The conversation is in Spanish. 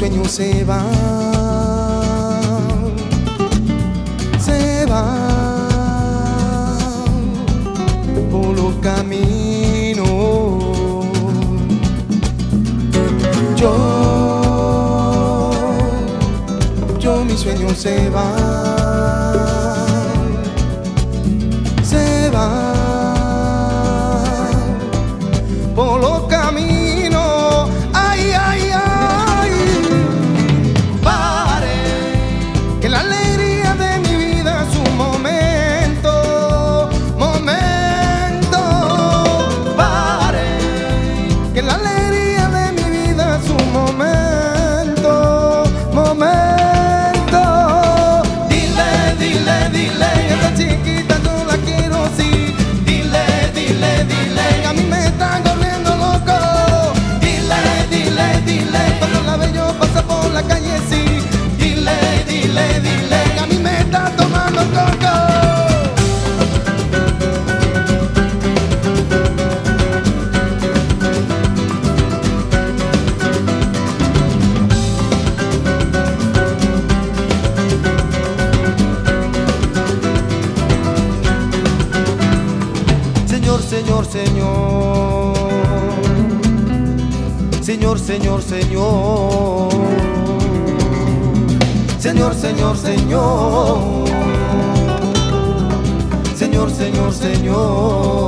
sueños se van, por los caminos. Mis sueños se van por los caminos. Ay, ay, ay. Pare, que la alegría de mi vida es un momento, momento. Pare, que la alegría de mi vida es un momento, momento. Chiquita, yo la quiero, sí. Dile, dile, dile, a mí me están volviendo loco. Dile, dile, dile, cuando la veo yo pasa por la calle, sí. Dile, dile, dile, a mí me está tomando coco. Señor, Señor, Señor, Señor, Señor, Señor, Señor, Señor, Señor, Señor, Señor.